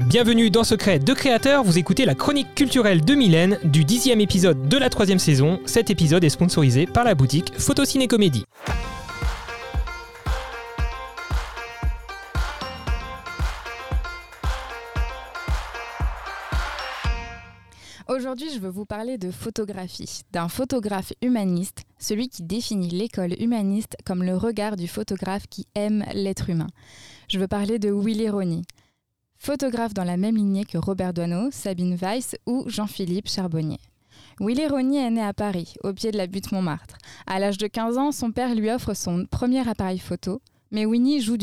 Bienvenue dans Secret de Créateur, vous écoutez la chronique culturelle de Mylène du 10e épisode de la 3e saison. Cet épisode est sponsorisé par la boutique Photo Ciné Comédie. Aujourd'hui, je veux vous parler de photographie, d'un photographe humaniste, celui qui définit l'école humaniste comme le regard du photographe qui aime l'être humain. Je veux parler de Willy Ronis, photographe dans la même lignée que Robert Doisneau, Sabine Weiss ou Jean-Philippe Charbonnier. Willy Ronis est né à Paris, au pied de la butte Montmartre. À l'âge de 15 ans, son père lui offre son premier appareil photo, mais Willy joue du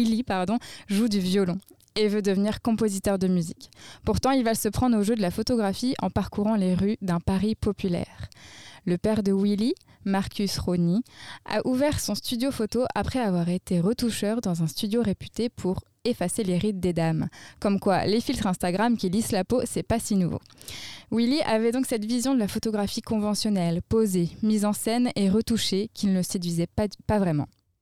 violon et veut devenir compositeur de musique. Pourtant, il va se prendre au jeu de la photographie en parcourant les rues d'un Paris populaire. Le père de Willy, Marcus Ronis, a ouvert son studio photo après avoir été retoucheur dans un studio réputé pour effacer les rides des dames. Comme quoi, les filtres Instagram qui lissent la peau, c'est pas si nouveau. Willy avait donc cette vision de la photographie conventionnelle, posée, mise en scène et retouchée, qui ne le séduisait pas vraiment.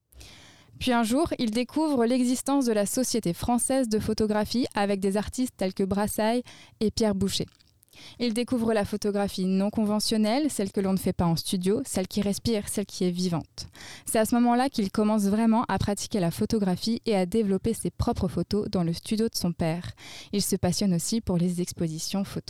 Puis un jour, il découvre l'existence de la Société française de photographie avec des artistes tels que Brassailles et Pierre Boucher. Il découvre la photographie non conventionnelle, celle que l'on ne fait pas en studio, celle qui respire, celle qui est vivante. C'est à ce moment-là qu'il commence vraiment à pratiquer la photographie et à développer ses propres photos dans le studio de son père. Il se passionne aussi pour les expositions photos.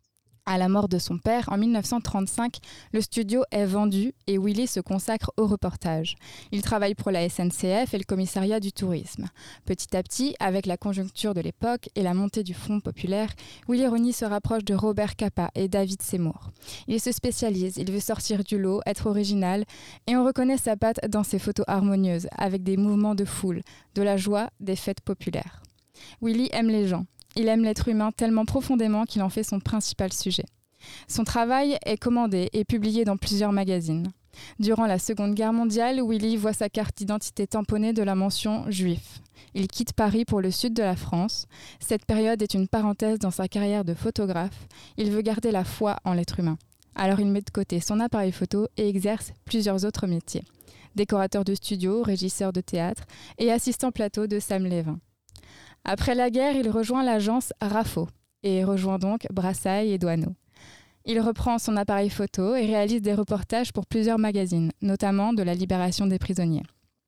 À la mort de son père, en 1935, le studio est vendu et Willy se consacre au reportage. Il travaille pour la SNCF et le commissariat du tourisme. Petit à petit, avec la conjoncture de l'époque et la montée du Front populaire, Willy Ronis se rapproche de Robert Capa et David Seymour. Il se spécialise, il veut sortir du lot, être original et on reconnaît sa patte dans ses photos harmonieuses, avec des mouvements de foule, de la joie, des fêtes populaires. Willy aime les gens. Il aime l'être humain tellement profondément qu'il en fait son principal sujet. Son travail est commandé et publié dans plusieurs magazines. Durant la Seconde Guerre mondiale, Willy voit sa carte d'identité tamponnée de la mention « juif ». Il quitte Paris pour le sud de la France. Cette période est une parenthèse dans sa carrière de photographe. Il veut garder la foi en l'être humain. Alors il met de côté son appareil photo et exerce plusieurs autres métiers. Décorateur de studio, régisseur de théâtre et assistant plateau de Sam Lévin. Après la guerre, il rejoint l'agence Rafo et rejoint donc Brassailles et Doisneau. Il reprend son appareil photo et réalise des reportages pour plusieurs magazines, notamment de la libération des prisonniers.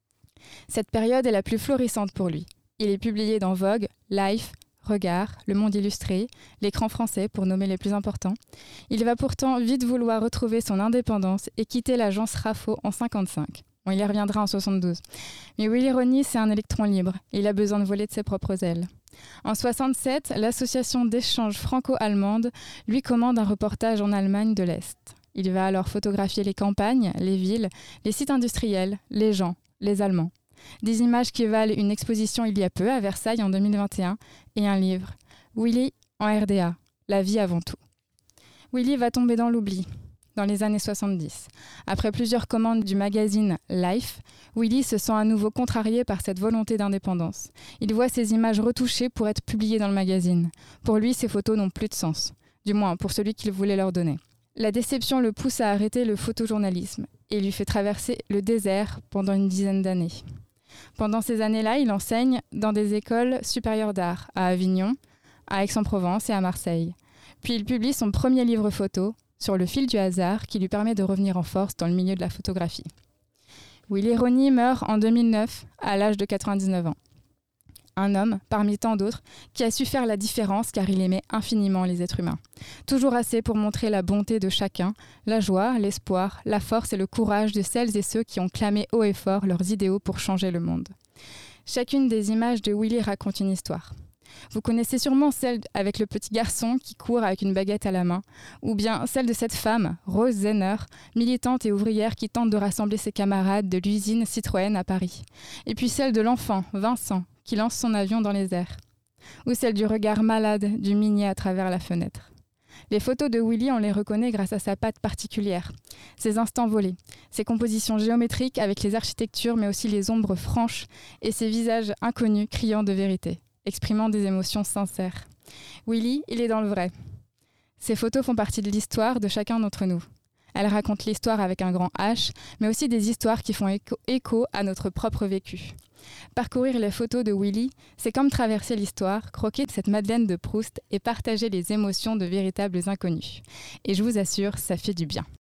Cette période est la plus florissante pour lui. Il est publié dans Vogue, Life, Regard, Le Monde Illustré, L'Écran français pour nommer les plus importants. Il va pourtant vite vouloir retrouver son indépendance et quitter l'agence Rafo en 1955. Bon, il y reviendra en 1972. Mais Willy Ronis, c'est un électron libre. Il a besoin de voler de ses propres ailes. En 1967, l'association d'échange franco-allemande lui commande un reportage en Allemagne de l'Est. Il va alors photographier les campagnes, les villes, les sites industriels, les gens, les Allemands. Des images qui valent une exposition il y a peu à Versailles en 2021 et un livre. Willy en RDA, la vie avant tout. Willy va tomber dans l'oubli. Dans les années 70. Après plusieurs commandes du magazine Life, Willy se sent à nouveau contrarié par cette volonté d'indépendance. Il voit ses images retouchées pour être publiées dans le magazine. Pour lui, ces photos n'ont plus de sens, du moins pour celui qu'il voulait leur donner. La déception le pousse à arrêter le photojournalisme et lui fait traverser le désert pendant une dizaine d'années. Pendant ces années-là, il enseigne dans des écoles supérieures d'art à Avignon, à Aix-en-Provence et à Marseille. Puis il publie son premier livre photo, Sur le fil du hasard, qui lui permet de revenir en force dans le milieu de la photographie. Willy Ronis meurt en 2009, à l'âge de 99 ans. Un homme, parmi tant d'autres, qui a su faire la différence car il aimait infiniment les êtres humains. Toujours assez pour montrer la bonté de chacun, la joie, l'espoir, la force et le courage de celles et ceux qui ont clamé haut et fort leurs idéaux pour changer le monde. Chacune des images de Willy raconte une histoire. Vous connaissez sûrement celle avec le petit garçon qui court avec une baguette à la main, ou bien celle de cette femme, Rose Zenner, militante et ouvrière qui tente de rassembler ses camarades de l'usine Citroën à Paris. Et puis celle de l'enfant, Vincent, qui lance son avion dans les airs. Ou celle du regard malade du minier à travers la fenêtre. Les photos de Willy, on les reconnaît grâce à sa patte particulière, ses instants volés, ses compositions géométriques avec les architectures mais aussi les ombres franches et ses visages inconnus criant de vérité, exprimant des émotions sincères. Willy, il est dans le vrai. Ces photos font partie de l'histoire de chacun d'entre nous. Elle raconte l'histoire avec un grand H, mais aussi des histoires qui font écho à notre propre vécu. Parcourir les photos de Willy, c'est comme traverser l'histoire, croquer cette Madeleine de Proust et partager les émotions de véritables inconnus. Et je vous assure, ça fait du bien.